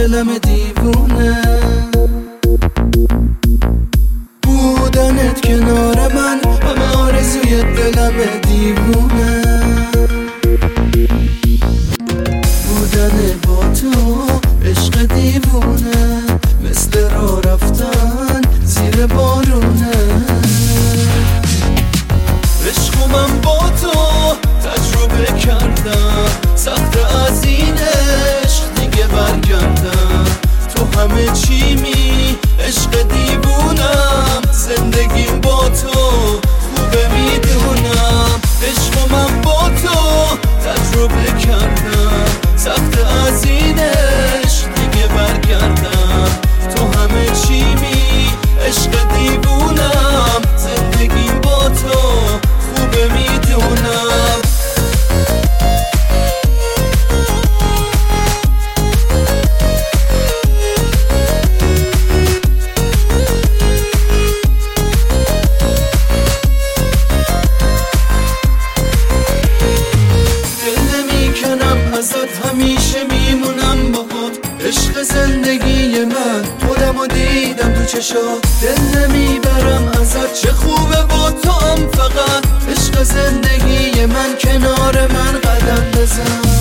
دلم دیوونه بودنت کنار من، همه آرزوی دلم دیوونه بودن با تو عشق دیوونه، مثل راه رفتن زیر بارونه. عشق من با تو تجربه کردم، سخت از این عشق دیگه برگردم. تو همه چیمی عشق دیوونم، زندگیم با تو خوبه میدونم. عشق من با تو تجربه کردم، سخت از این عشق دیگه برگردم. تو همه چیمی عشق دیوونم، زندگیم با تو خوبه میدونم. همیشه میمونم باهات، عشق زندگی من خودمو دیدم تو چشات. دل نمیبرم ازت، چه خوبه با تو هم فقط. عشق زندگی من کنار من قدم بزن.